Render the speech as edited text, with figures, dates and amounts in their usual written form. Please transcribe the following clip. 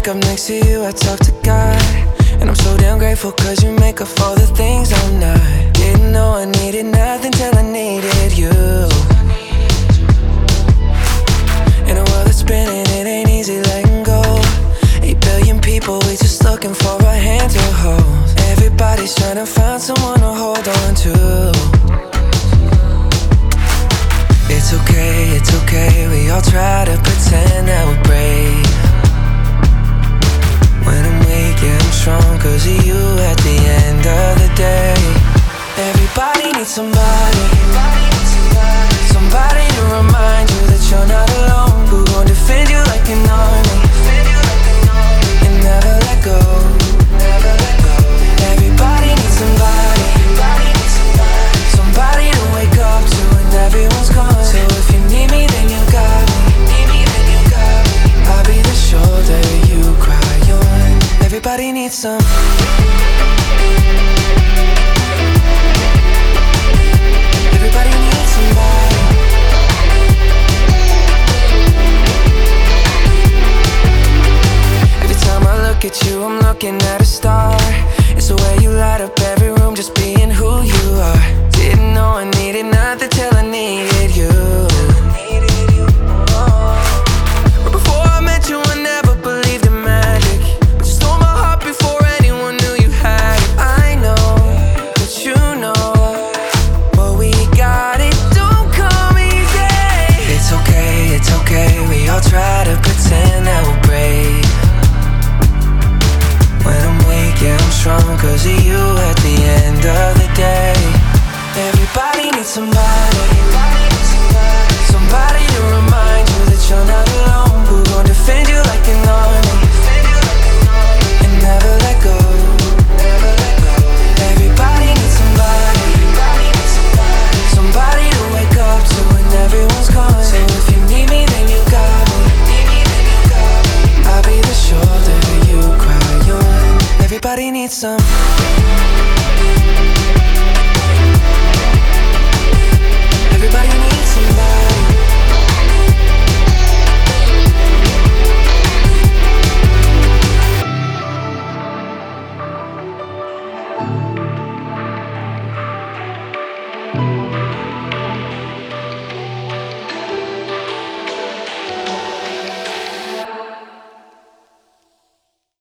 wake up next to you, I talk to God. And I'm so damn grateful cause you make up all the things I'm not. Didn't know I needed nothing till I needed you. In a world that's spinning, it ain't easy letting go. 8 billion people, we just looking for a hand to hold. Everybody's trying to find someone to hold on to. It's okay, we all try to pretend that we're brave. When I'm weak, yeah, I'm strong cause of you at the end of the day. Everybody needs somebody, somebody to remind you that you're not alone. Who gon' defend you like an army and never let go. Everybody needs somebody, somebody to wake up to when everyone's gone. So if you need me, then you got me. I'll be the shoulder you cry on. Everybody needs some. Everybody needs somebody. Every time I look at you, I'm looking at a star. It's the way you light up every room, just being who you are. Didn't know I needed nothing till I needed you. But before I met you, I never believed in magic. But you stole my heart before anyone knew you had it. I know that you know what we got, it don't come easy. It's okay, we all try to pretend that we're brave. When I'm weak, yeah, I'm strong cause of you at the end of the day. Everybody needs somebody, somebody to remind you that you're not alone. Who gon' defend you like an army and never let go. Everybody needs somebody, somebody to wake up to when everyone's gone. So if you need me, then you got me. I'll be the shoulder you cry on. Everybody needs some.